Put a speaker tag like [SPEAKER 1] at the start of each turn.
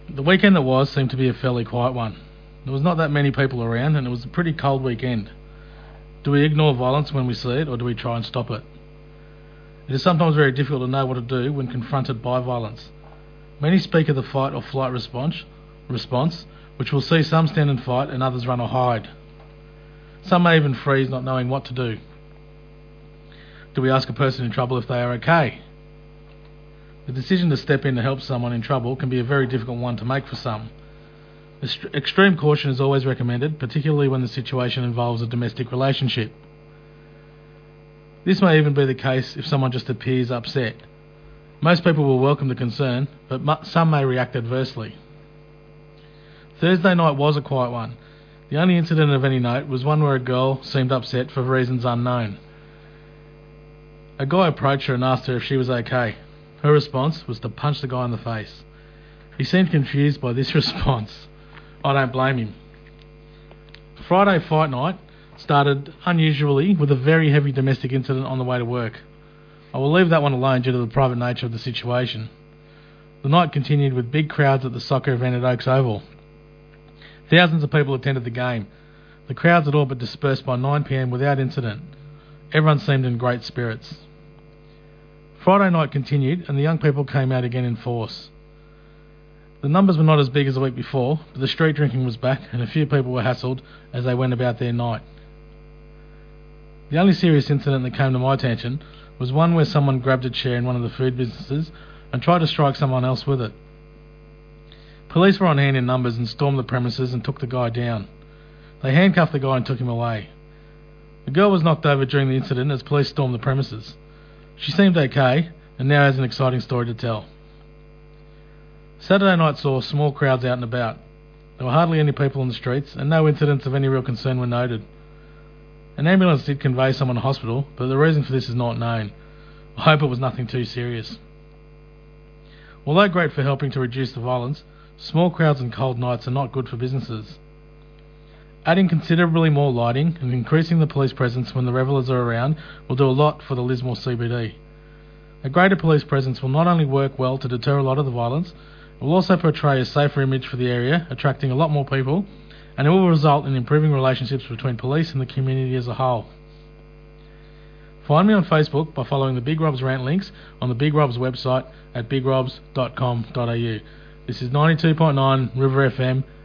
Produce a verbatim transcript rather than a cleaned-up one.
[SPEAKER 1] The weekend that was seemed to be a fairly quiet one. There was not that many people around, and it was a pretty cold weekend. Do we ignore violence when we see it, or do we try and stop it? It is sometimes very difficult to know what to do when confronted by violence. Many speak of the fight or flight response, response, which will see some stand and fight and others run or hide. Some may even freeze, not knowing what to do. Do we ask a person in trouble if they are okay? The decision to step in to help someone in trouble can be a very difficult one to make for some. Extreme caution is always recommended, particularly when the situation involves a domestic relationship. This may even be the case if someone just appears upset. Most people will welcome the concern, but some may react adversely. Thursday night was a quiet one. The only incident of any note was one where a girl seemed upset for reasons unknown. A guy approached her and asked her if she was okay. Her response was to punch the guy in the face. He seemed confused by this response. I don't blame him. Friday fight night started unusually with a very heavy domestic incident on the way to work. I will leave that one alone due to the private nature of the situation. The night continued with big crowds at the soccer event at Oaks Oval. Thousands of people attended the game. The crowds had all but dispersed by nine p m without incident. Everyone seemed in great spirits. Friday night continued and the young people came out again in force. The numbers were not as big as the week before, but the street drinking was back and a few people were hassled as they went about their night. The only serious incident that came to my attention was one where someone grabbed a chair in one of the food businesses and tried to strike someone else with it. Police were on hand in numbers and stormed the premises and took the guy down. They handcuffed the guy and took him away. The girl was knocked over during the incident as police stormed the premises. She seemed okay and now has an exciting story to tell. Saturday night saw small crowds out and about. There were hardly any people on the streets and no incidents of any real concern were noted. An ambulance did convey someone to hospital, but the reason for this is not known. I hope it was nothing too serious. Although great for helping to reduce the violence, small crowds and cold nights are not good for businesses. Adding considerably more lighting and increasing the police presence when the revellers are around will do a lot for the Lismore C B D. A greater police presence will not only work well to deter a lot of the violence, it will also portray a safer image for the area, attracting a lot more people, and it will result in improving relationships between police and the community as a whole. Find me on Facebook by following the Big Robs Rant links on the Big Robs website at big robs dot com dot a u. This is ninety-two point nine River F M,